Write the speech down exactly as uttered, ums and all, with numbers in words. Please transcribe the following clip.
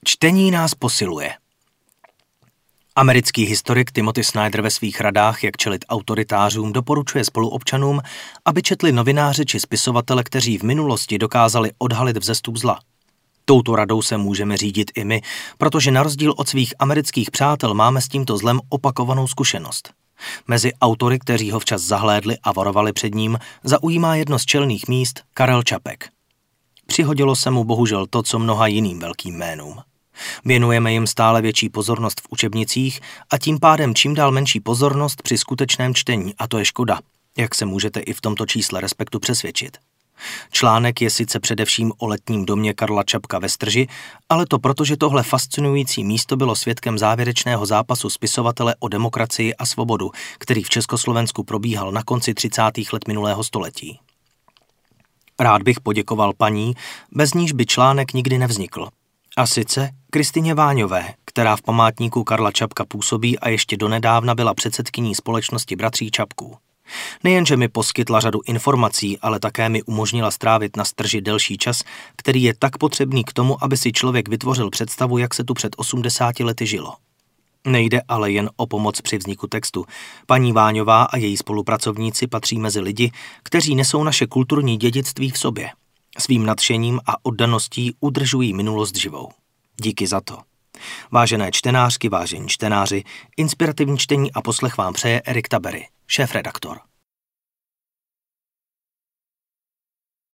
Čtení nás posiluje. Americký historik Timothy Snyder ve svých radách, jak čelit autoritářům, doporučuje spoluobčanům, aby četli novináře či spisovatele, kteří v minulosti dokázali odhalit vzestup zla. Touto radou se můžeme řídit i my, protože na rozdíl od svých amerických přátel máme s tímto zlem opakovanou zkušenost. Mezi autory, kteří ho včas zahlédli a varovali před ním, zaujímá jedno z čelných míst Karel Čapek. Přihodilo se mu bohužel to, co mnoha jiným velkým jménům. Věnujeme jim stále větší pozornost v učebnicích a tím pádem čím dál menší pozornost při skutečném čtení, a to je škoda, jak se můžete i v tomto čísle Respektu přesvědčit. Článek je sice především o letním domě Karla Čapka ve Strži, ale to proto, že tohle fascinující místo bylo svědkem závěrečného zápasu spisovatele o demokracii a svobodu, který v Československu probíhal na konci třicátých let minulého století. Rád bych poděkoval paní, bez níž by článek nikdy nevznikl. A sice Kristině Váňové, která v památníku Karla Čapka působí a ještě donedávna byla předsedkyní společnosti bratří Čapků. Nejenže mi poskytla řadu informací, ale také mi umožnila strávit na Strži delší čas, který je tak potřebný k tomu, aby si člověk vytvořil představu, jak se tu před osmdesáti lety žilo. Nejde ale jen o pomoc při vzniku textu. Paní Váňová a její spolupracovníci patří mezi lidi, kteří nesou naše kulturní dědictví v sobě. Svým nadšením a oddaností udržují minulost živou. Díky za to. Vážené čtenářky, vážení čtenáři, inspirativní čtení a poslech vám přeje Erik Tabery, šéfredaktor.